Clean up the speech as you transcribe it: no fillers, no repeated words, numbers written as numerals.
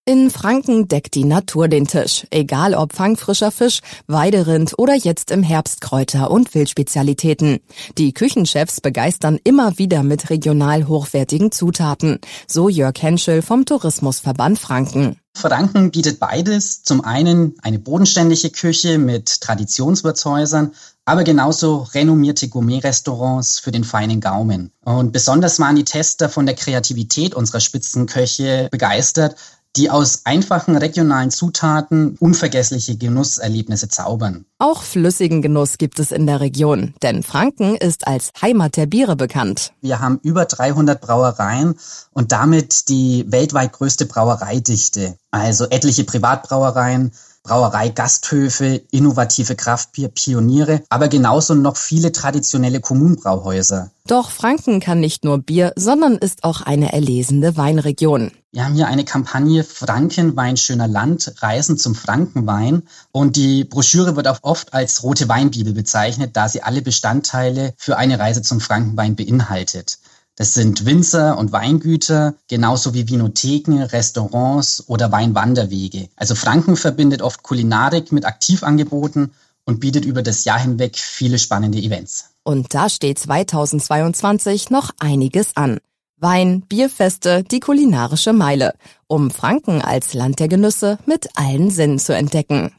In Franken deckt die Natur den Tisch, egal ob fangfrischer Fisch, Weiderind oder jetzt im Herbst Kräuter- und Wildspezialitäten. Die Küchenchefs begeistern immer wieder mit regional hochwertigen Zutaten, so Jörg Henschel vom Tourismusverband Franken. Franken bietet beides. Zum einen eine bodenständige Küche mit Traditionswirtshäusern, aber genauso renommierte Gourmet-Restaurants für den feinen Gaumen. Und besonders waren die Tester von der Kreativität unserer Spitzenköche begeistert, die aus einfachen regionalen Zutaten unvergessliche Genusserlebnisse zaubern. Auch flüssigen Genuss gibt es in der Region, denn Franken ist als Heimat der Biere bekannt. Wir haben über 300 Brauereien und damit die weltweit größte Brauereidichte. Also etliche Privatbrauereien, Brauereigasthöfe, innovative Kraftbierpioniere, aber genauso noch viele traditionelle Kommunenbrauhäuser. Doch Franken kann nicht nur Bier, sondern ist auch eine erlesene Weinregion. Wir haben hier eine Kampagne Frankenwein schöner Land, Reisen zum Frankenwein. Und die Broschüre wird auch oft als rote Weinbibel bezeichnet, da sie alle Bestandteile für eine Reise zum Frankenwein beinhaltet. Das sind Winzer und Weingüter, genauso wie Vinotheken, Restaurants oder Weinwanderwege. Also Franken verbindet oft Kulinarik mit Aktivangeboten und bietet über das Jahr hinweg viele spannende Events. Und da steht 2022 noch einiges an. Wein, Bierfeste, die kulinarische Meile, um Franken als Land der Genüsse mit allen Sinnen zu entdecken.